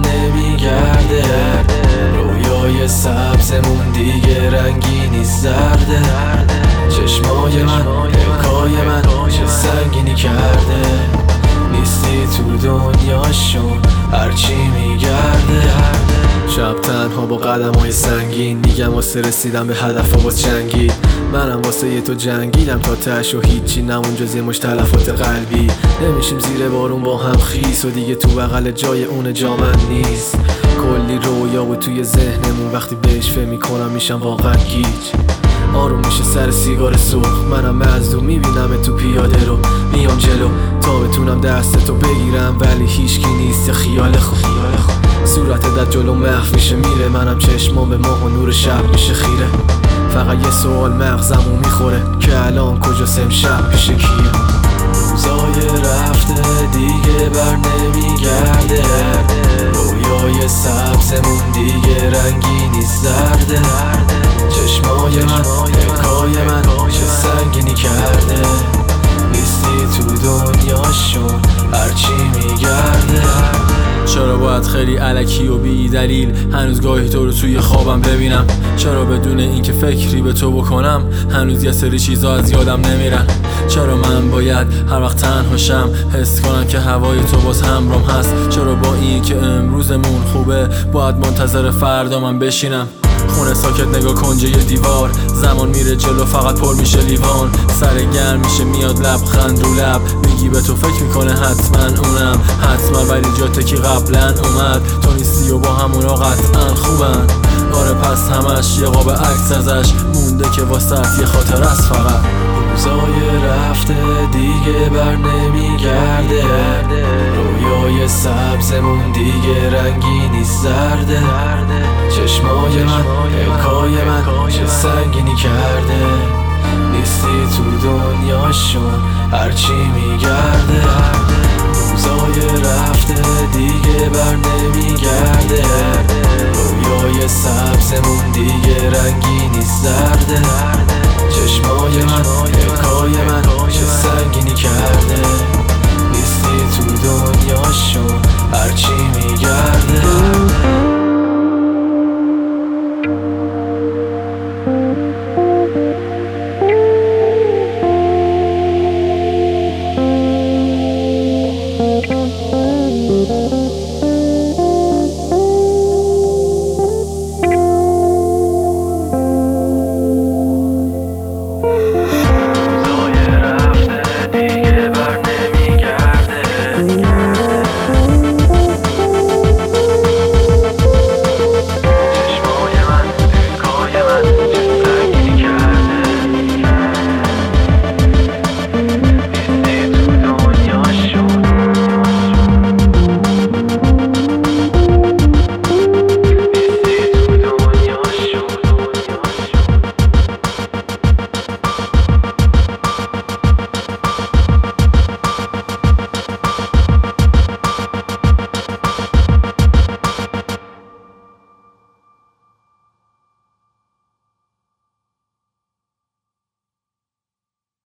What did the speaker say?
نمیگرده، رویای سبزمون دیگه رنگی نیست زرده. چشمای من، پلکای من چه سنگینی کرده، نیستی تو دنیاشون هرچی میگرده. شب تنها با قدم‌های سنگین میگم واسه رسیدم به هدف و باز جنگید. منم واسه یه تو جنگیدم تا تهش و هیچی نمون جز یه مش تلفات قلبی. نمیشیم زیر بارون با هم خیس و دیگه تو بغل جای اون جا من نیست. کلی رویا و توی ذهنمون وقتی بهش فکر میکنم میشم واقعا گیج. آروم میشه سر سیگار سرخ، منم مظلوم میبینم تو پیاده رو میام جلو تا بتونم دستتو بگیرم، ولی هیچکی نیست یه خیال خوب. صورتت در جلو محو میشه میره، منم چشمام به ماه و نور شب میشه خیره. فقط یه سوال مغزمو میخوره که الان کجاست امشب پیش کیه. روزای رفته دیگه بر نمیگرده، رویای سبزمون دیگه رنگی نیست زرده. چشمای من، پلکای من چه سنگینی کرده، نیستی تو دنیاشون هرچی میگرده. چرا باید خیلی الکی و بی دلیل هنوز گاهی تو رو توی خوابم ببینم؟ چرا بدون اینکه فکری به تو بکنم هنوز یه سری چیزا از یادم نمیرن؟ چرا من باید هر وقت تنهاشم حس کنم که هوای تو باز همرام هست؟ چرا با این که امروزمون خوبه باید منتظر فردا من بشینم؟ خونه ساکت نگاه کنجه یه دیوار، زمان میره جلو فقط پر میشه لیوان. سر گرم میشه میاد لبخند رو لب، میگی به تو فکر میکنه حتما اونم حتما، ولی جاته که قبلا اومد تو نیستی و با همونا قطعا خوبن. آره پس همش یه قاب عکس ازش مونده که واسه یه خاطر است فقط. روزای رفته دیگه بر نمیگرده، رویای سبزمون دیگه رنگی نیست زرده. چشمای من، پلکای من چه سنگینی کرده، نیستی تو دنیاشون هرچی میگرده. روزای رفته دیگه بر نمیگرده، رویای سبزمون دیگه رنگی نیست زرده. چشمای من، پلکای من چه سنگینی کرده، نیستی تو دنیاشون هرچی میگرده.